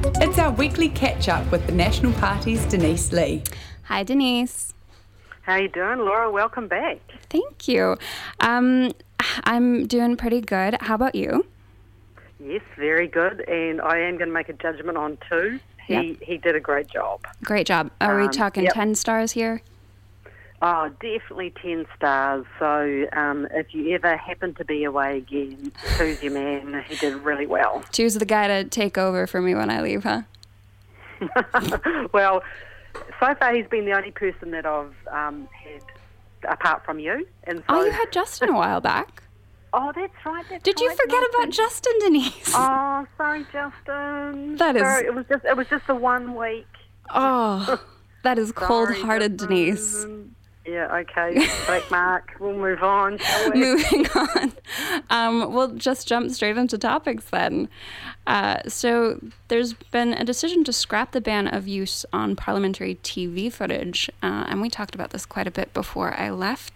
It's our weekly catch-up with the National Party's Denise Lee. Hi, Denise. How you doing, Laura? Welcome back. Thank you. I'm doing pretty good. How about you? Yes, very good. And I am going to make a judgment on two. He did a great job. Great job. Are we talking 10 stars here? Oh, definitely 10 stars. So if you ever happen to be away again, choose your man. He did really well. Choose the guy to take over for me when I leave, huh? Well, so far he's been the only person that I've had apart from you. And so, you had Justin a while back. Oh, that's right. Did you forget about Justin, Denise? Oh, sorry, Justin. That is... Sorry, it was just the 1 week. Oh, that is cold-hearted, Denise. Yeah, okay. Break mark. We'll move on, shall we? Moving on. We'll just jump straight into topics then. So there's been a decision to scrap the ban of use on parliamentary TV footage, and we talked about this quite a bit before I left.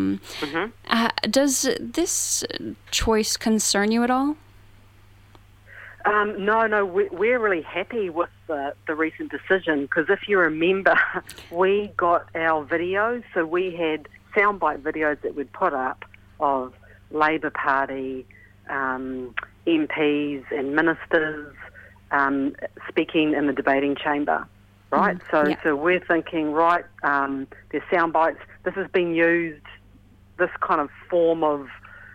Does this choice concern you at all? No, we're really happy with the recent decision because if you remember, we got our videos, so we had soundbite videos that we'd put up of Labour Party MPs and ministers speaking in the debating chamber, right? So we're thinking, right, there's soundbites. This has been used, this kind of form of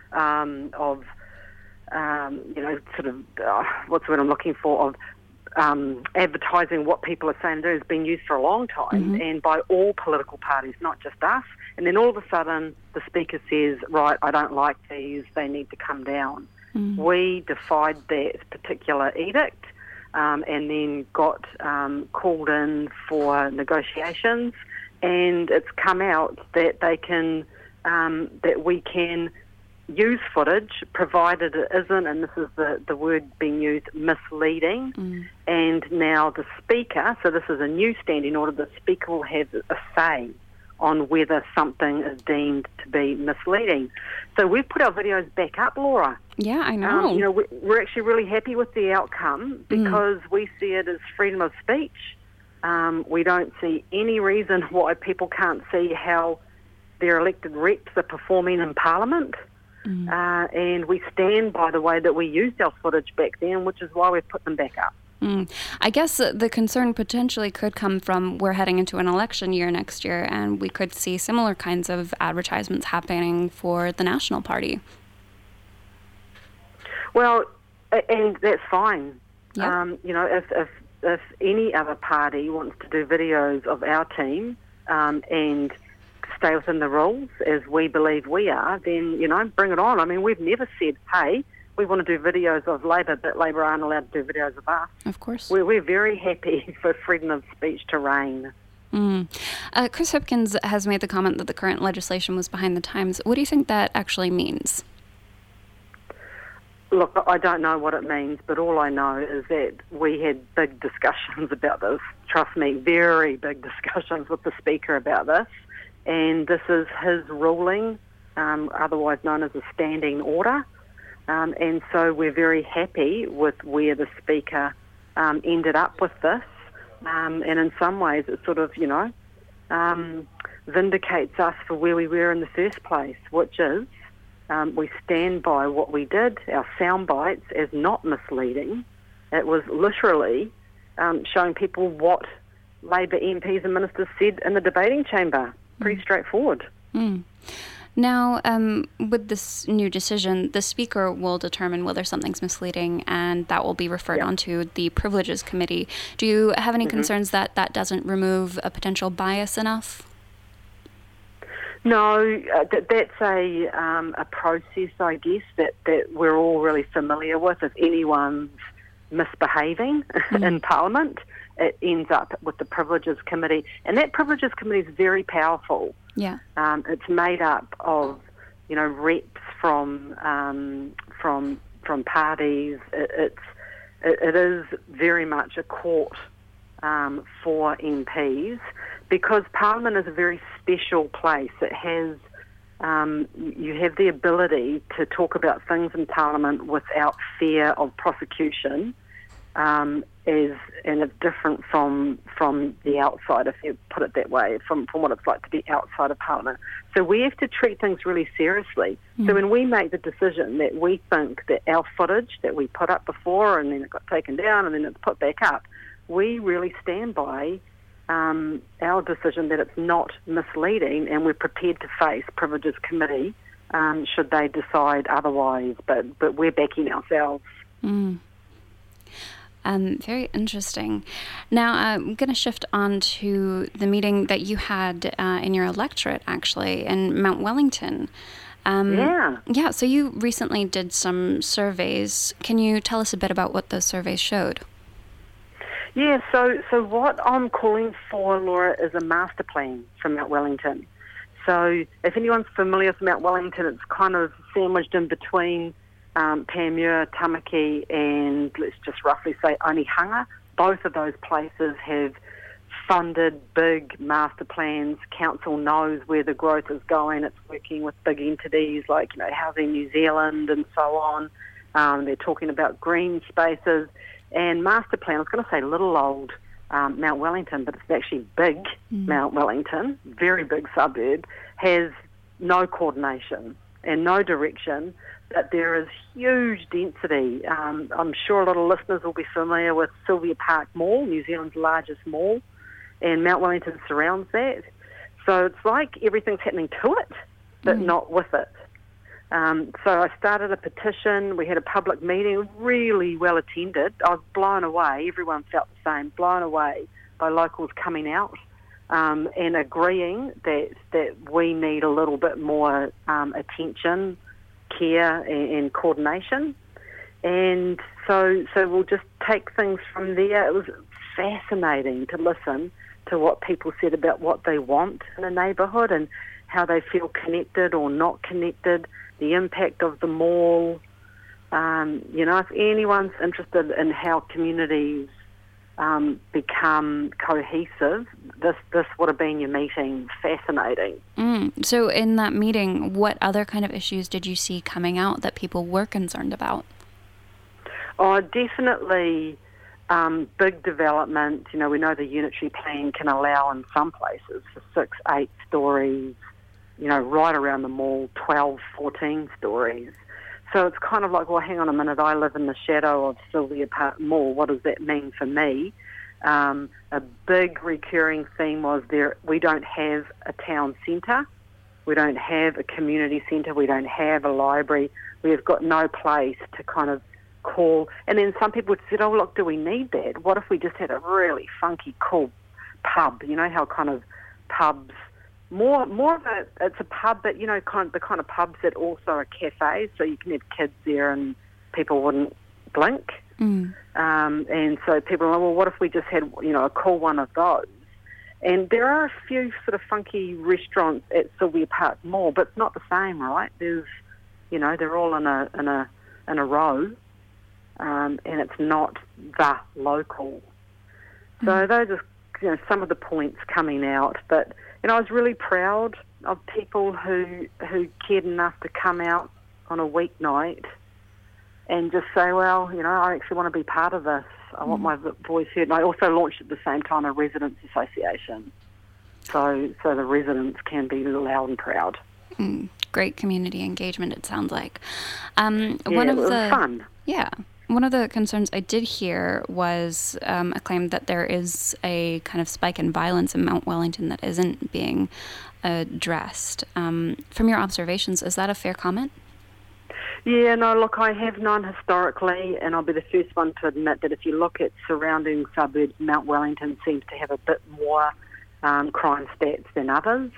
what's the word I'm looking for, of advertising what people are saying to do has been used for a long time and by all political parties, not just us. And then all of a sudden the Speaker says, right, I don't like these, they need to come down. We defied that particular edict and then got called in for negotiations, and it's come out that they can, that we can use footage, provided it isn't, and this is the word being used, misleading. And now the Speaker, so this is a new standing order, the Speaker will have a say on whether something is deemed to be misleading. So we've put our videos back up, Laura. Yeah, I know. We're actually really happy with the outcome because we see it as freedom of speech. We don't see any reason why people can't see how their elected reps are performing in Parliament. And we stand by the way that we used our footage back then, which is why we've put them back up. I guess the concern potentially could come from we're heading into an election year next year, and we could see similar kinds of advertisements happening for the National Party. Well, and that's fine. Yep. If any other party wants to do videos of our team and stay within the rules as we believe we are, then, bring it on. I mean, we've never said, hey, we want to do videos of Labour, but Labour aren't allowed to do videos of us. Of course. We're very happy for freedom of speech to reign. Chris Hipkins has made the comment that the current legislation was behind the times. What do you think that actually means? Look, I don't know what it means, but all I know is that we had big discussions about this. Trust me, very big discussions with the Speaker about this. And this is his ruling, otherwise known as a standing order. And so we're very happy with where the Speaker ended up with this. And in some ways it sort of, vindicates us for where we were in the first place, which is we stand by what we did, our sound bites, as not misleading. It was literally showing people what Labour MPs and ministers said in the debating chamber. Pretty straightforward. Now, with this new decision, the Speaker will determine whether something's misleading, and that will be referred on to the Privileges Committee. Do you have any concerns that that doesn't remove a potential bias enough? No, that's a process, I guess, that we're all really familiar with. If anyone's misbehaving in Parliament, it ends up with the Privileges Committee. And that Privileges Committee is very powerful. Yeah. It's made up of, reps from parties. It is very much a court for MPs because Parliament is a very special place. It has you have the ability to talk about things in Parliament without fear of prosecution. is, and it's different from the outside, if you put it that way, from what it's like to be outside of Parliament. So we have to treat things really seriously. So when we make the decision that we think that our footage that we put up before and then it got taken down and then it's put back up, we really stand by our decision that it's not misleading, and we're prepared to face Privileges Committee should they decide otherwise. But we're backing ourselves. Very interesting. Now, I'm going to shift on to the meeting that you had in your electorate, actually, in Mount Wellington. Yeah, so you recently did some surveys. Can you tell us a bit about what those surveys showed? Yeah, so what I'm calling for, Laura, is a master plan for Mount Wellington. So if anyone's familiar with Mount Wellington, it's kind of sandwiched in between Panmure, Tamaki, and let's just roughly say Onehunga. Both of those places have funded big master plans. Council knows where the growth is going. It's working with big entities like, Housing New Zealand and so on. They're talking about green spaces. And master plan, I was going to say little old Mount Wellington, but it's actually big Mount Wellington, very big suburb, has no coordination and no direction. But there is huge density. I'm sure a lot of listeners will be familiar with Sylvia Park Mall, New Zealand's largest mall, and Mount Wellington surrounds that. So it's like everything's happening to it, but not with it. So I started a petition. We had a public meeting, really well attended. I was blown away. Everyone felt the same, blown away by locals coming out and agreeing that we need a little bit more attention, care and coordination. And so we'll just take things from there. It was fascinating to listen to what people said about what they want in a neighbourhood and how they feel connected or not connected, the impact of the mall. If anyone's interested in how communities become cohesive, this would have been your meeting. Fascinating. So in that meeting, what other kind of issues did you see coming out that people were concerned about? Oh, definitely big development. We know the unitary plan can allow in some places for 6, 8 stories, right around the mall, 12, 14 stories. So it's kind of like, well, hang on a minute, I live in the shadow of Sylvia Park Mall. What does that mean for me? A big recurring theme was we don't have a town centre. We don't have a community centre. We don't have a library. We've got no place to kind of call. And then some people said, oh, look, do we need that? What if we just had a really funky, cool pub? You know how kind of pubs, more of it's a pub, but, the kind of pubs that also are cafes, so you can have kids there and people wouldn't blink. And so people are like, well, what if we just had, a cool one of those? And there are a few sort of funky restaurants at Sylvia Park Mall, but it's not the same, right? There's, they're all in a row, and it's not the local. So those are, some of the points coming out. But, I was really proud of people who cared enough to come out on a weeknight and just say, well, I actually want to be part of this. I want my voice heard. And I also launched at the same time a residents association, so the residents can be loud and proud. Great community engagement, it sounds like. It was fun. Yeah. One of the concerns I did hear was a claim that there is a kind of spike in violence in Mount Wellington that isn't being addressed. From your observations, is that a fair comment? Yeah, no, look, I have known historically, and I'll be the first one to admit that if you look at surrounding suburbs, Mount Wellington seems to have a bit more crime stats than others.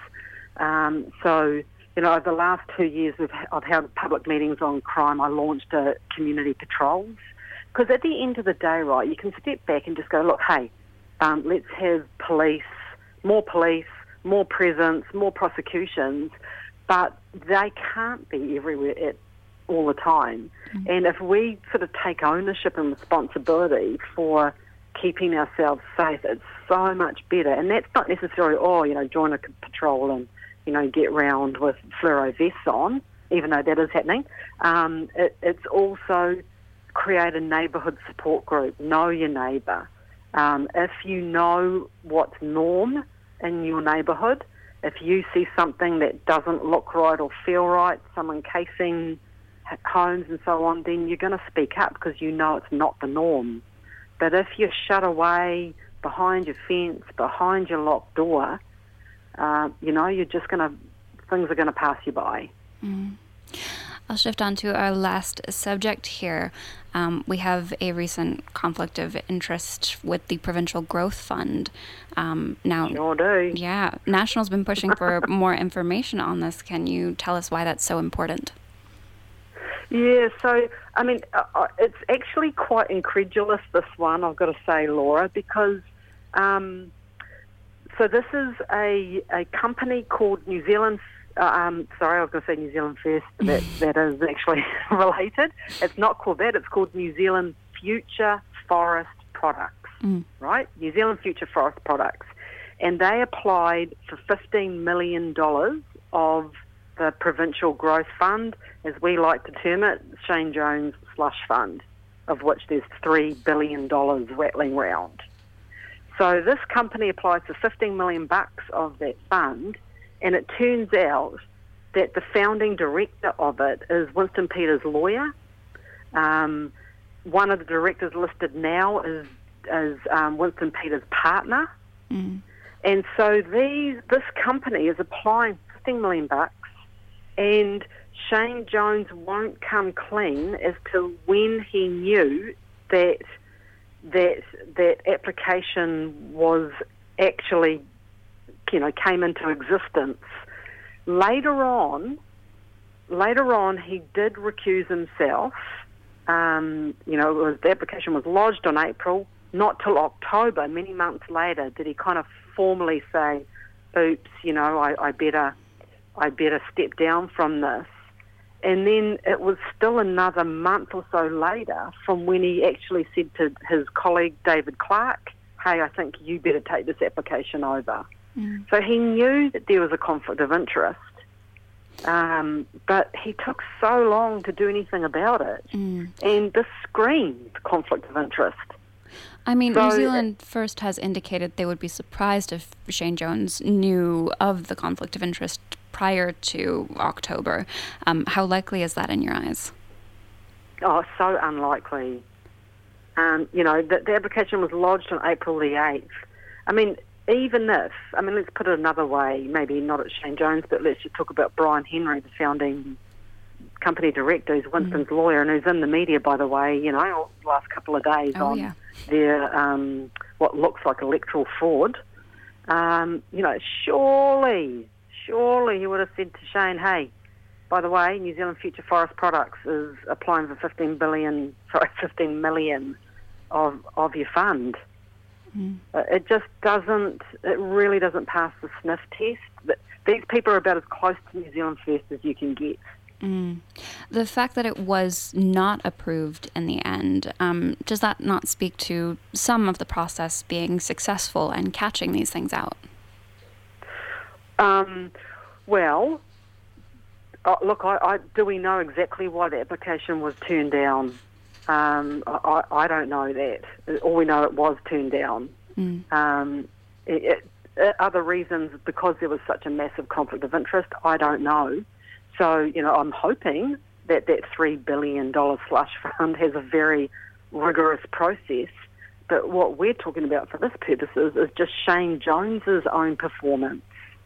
So, over the last 2 years, I've held public meetings on crime. I launched community patrols. Because at the end of the day, right, you can step back and just go, look, hey, let's have police, more presence, more prosecutions, but they can't be everywhere all the time. And if we sort of take ownership and responsibility for keeping ourselves safe, it's so much better. And that's not necessarily, join a patrol and, get round with fluoro vests on, even though that is happening. It's also create a neighbourhood support group. Know your neighbour. If you know what's norm in your neighbourhood, if you see something that doesn't look right or feel right, someone casing homes and so on, then you're going to speak up because you know it's not the norm. But if you're shut away behind your fence, behind your locked door, you're just things are going to pass you by. I'll shift on to our last subject here. We have a recent conflict of interest with the Provincial Growth Fund. Now, sure do. Yeah, National's been pushing for more information on this. Can you tell us why that's so important? Yeah, so, it's actually quite incredulous, this one, I've got to say, Laura, because so this is a company called New Zealand. I was going to say New Zealand First, but that is actually related. It's not called that. It's called New Zealand Future Forest Products, right? New Zealand Future Forest Products. And they applied for $15 million of the Provincial Growth Fund, as we like to term it, Shane Jones Slush Fund, of which there's $3 billion rattling round. So this company applied for $15 million of that fund, and it turns out that the founding director of it is Winston Peters' lawyer. One of the directors listed now is Winston Peters' partner. And so this company is applying $15 million, and Shane Jones won't come clean as to when he knew that application was actually came into existence. Later on, he did recuse himself. The application was lodged on April. Not till October, many months later, did he kind of formally say, "Oops, I better step down from this." And then it was still another month or so later from when he actually said to his colleague David Clark, "Hey, I think you better take this application over." So he knew that there was a conflict of interest, but he took so long to do anything about it. And this screamed conflict of interest. New Zealand First has indicated they would be surprised if Shane Jones knew of the conflict of interest prior to October. How likely is that in your eyes? Oh, so unlikely. The application was lodged on April the 8th. Even if, let's put it another way, maybe not at Shane Jones, but let's just talk about Brian Henry, the founding company director, who's Winston's lawyer, and who's in the media, by the way, the last couple of days their what looks like electoral fraud. Surely he would have said to Shane, "Hey, by the way, New Zealand Future Forest Products is applying for 15 million of your fund." It just doesn't. It really doesn't pass the sniff test. These people are about as close to New Zealand First as you can get. The fact that it was not approved in the end, does that not speak to some of the process being successful and catching these things out? Do we know exactly why the application was turned down? I don't know that. All we know, it was turned down. Other reasons, because there was such a massive conflict of interest, I don't know. So, I'm hoping that $3 billion slush fund has a very rigorous process. But what we're talking about for this purposes is just Shane Jones's own performance.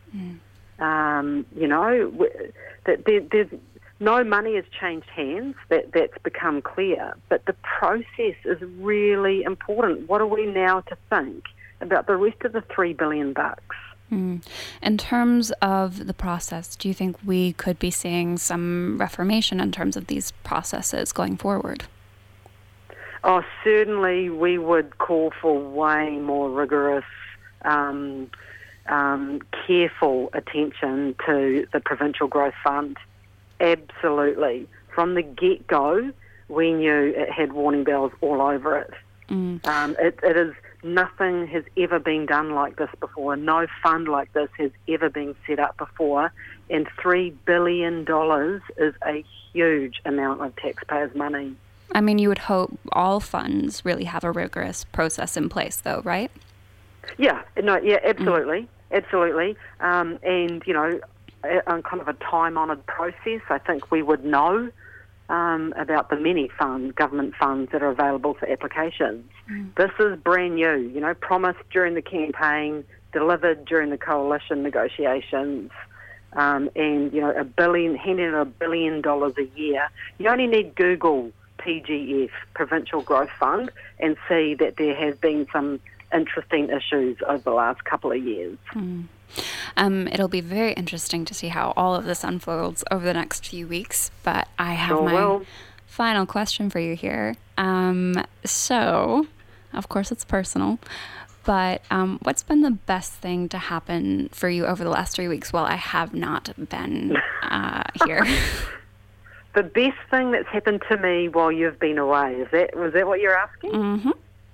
There's no money has changed hands. That's become clear. But the process is really important. What are we now to think about the rest of the $3 billion? In terms of the process, do you think we could be seeing some reformation in terms of these processes going forward? Oh, certainly we would call for way more rigorous, careful attention to the Provincial Growth Fund. Absolutely. From the get-go, we knew it had warning bells all over it. It is... Nothing has ever been done like this before. No fund like this has ever been set up before. And $3 billion is a huge amount of taxpayers' money. I mean, you would hope all funds really have a rigorous process in place, though, right? Yeah, absolutely. Absolutely. And, on kind of a time-honoured process, I think we would know about the many government funds that are available for applications. This is brand new, promised during the campaign, delivered during the coalition negotiations, and, handing out $1 billion a year. You only need Google PGF, Provincial Growth Fund, and see that there has been some interesting issues over the last couple of years. It'll be very interesting to see how all of this unfolds over the next few weeks, but I have my final question for you here. So, of course it's personal, but what's been the best thing to happen for you over the last 3 weeks while I have not been here? The best thing that's happened to me while you've been away, was that what you're asking? Mm-hmm.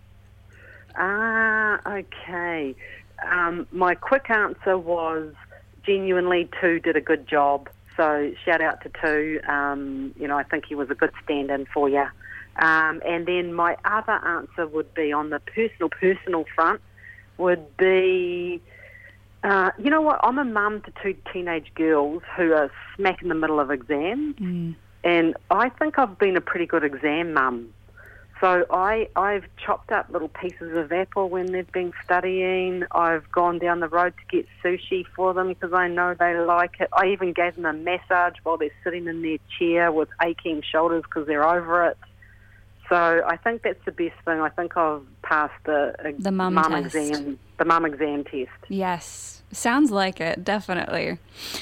Okay. My quick answer was genuinely Tu did a good job. So shout out to Tu. I think he was a good stand-in for you. And then my other answer would be on the personal front would be, you know what, I'm a mum to 2 teenage girls who are smack in the middle of exams. And I think I've been a pretty good exam mum. So I've chopped up little pieces of apple when they've been studying. I've gone down the road to get sushi for them because I know they like it. I even gave them a massage while they're sitting in their chair with aching shoulders because they're over it. So I think that's the best thing. I think I've passed the mum exam, the mum exam test. Yes, sounds like it, definitely.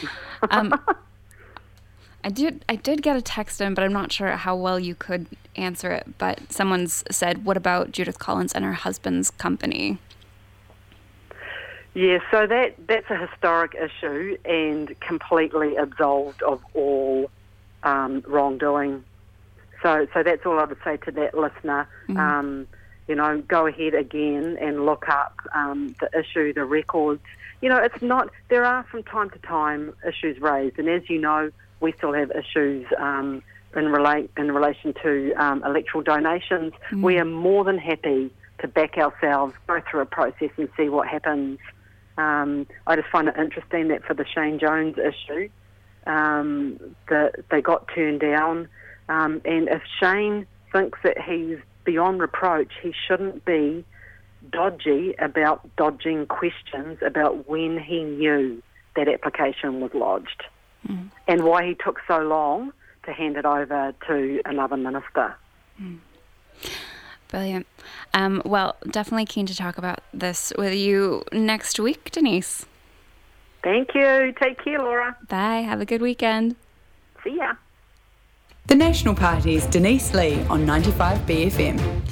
I did get a text in, but I'm not sure how well you could answer it. But someone's said, what about Judith Collins and her husband's company? Yeah, so that's a historic issue and completely absolved of all wrongdoing. So that's all I would say to that listener. Go ahead again and look up the issue, the records. It's not, there are from time to time issues raised, and as you know, we still have issues in relation to electoral donations. We are more than happy to back ourselves, go through a process and see what happens. I just find it interesting that for the Shane Jones issue, that they got turned down. And if Shane thinks that he's beyond reproach, he shouldn't be dodgy about dodging questions about when he knew that application was lodged and why he took so long to hand it over to another minister. Brilliant. Well, definitely keen to talk about this with you next week, Denise. Thank you. Take care, Laura. Bye. Have a good weekend. See ya. The National Party's Denise Lee on 95 BFM.